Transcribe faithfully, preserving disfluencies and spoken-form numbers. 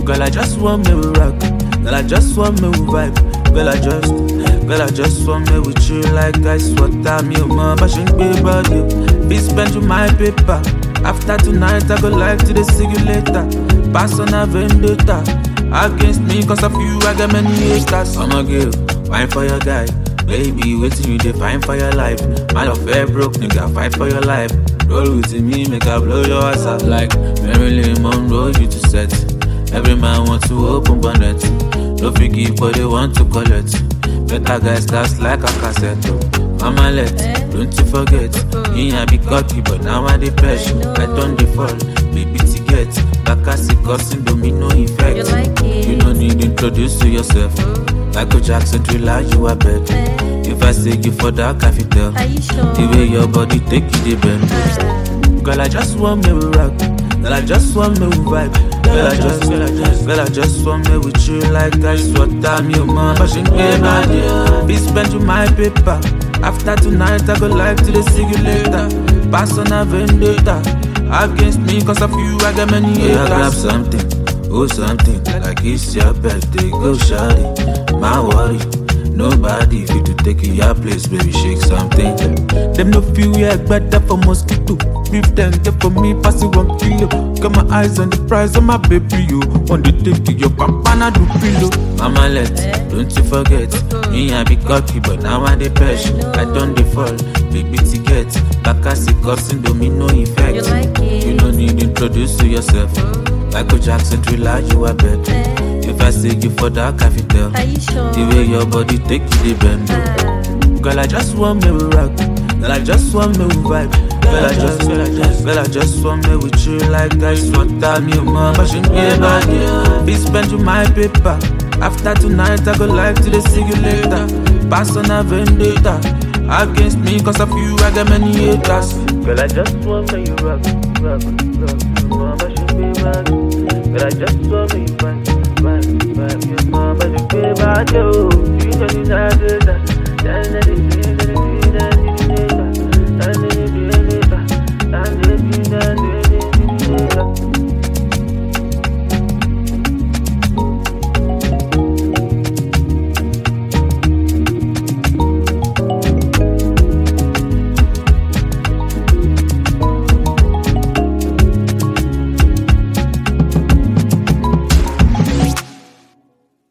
Girl, I just want me to rock. Girl, I just want me to vibe. Girl, I just, girl, I just want me with you like ice water. Me, mama, but she ain't be about you. Be spend you my paper. After tonight, I go live to the see you later. Pass on a vendetta. Against me, cause of you, I got many haters. I'm a girl, fine for your guy. Baby, waiting you define for your life. My love fair broke, nigga, fight for your life. Roll with me, make I blow your ass out like Marilyn Monroe, you to set. Every man want to open bonnet. No figgy, but they want to collect. Better guys that's like a cassette. Mama let, don't you forget. Me I be cocky, but now I dey press. I don't default, baby to get. Back as it causing domino effect. You like it? You don't need to introduce to yourself. Michael Jackson thriller, you are bet. If I say you for that, I fit tell. Are you sure? The way your body take you, the bend. Girl, I just want me to rock. Girl, I just want me to vibe. Girl, I just, girl, I just, girl, I just want me with you like ice water. Me, mama, but she ain't pay bad. Be spend you my paper. After tonight, I go live to the see you later. Pass on a vendetta. Against me, cause of you, I got many haters. Yeah, grab something, oh something. Like it's your birthday, go shawty. My worry, nobody fit to take in your place, baby, shake something. Them no feel yeah, better for mosquito. Beef them, get for me, pass it one kilo. Got my eyes on the prize of my baby, you. On the take to your pampana do pillow. Mama let, don't you forget. Me I be cocky, but now I dey press. I don't default, baby to get. Back as it causing domino effect. You like it? You don't need to introduce to yourself. Michael Jackson thriller, you are bet. If I say you for that, I fit tell. Are you sure? The way your body take you, the bend. Girl, I just want me to rock. Girl, I just want me to vibe. Girl, I just, girl, I just, girl, I just want me with you like ice water. Me, mama, she ain't pay bad. Be spend you my paper. After tonight, I go live to the see you later. Pass on a vendetta. Against me, cause of you, I got many haters. Girl, I just want me to rock, rock, rock. Mama, she ain't pay bad. Girl, I just want me to vibe, vibe, vibe. Your mama, she ain't pay bad. Yo, you know you know that.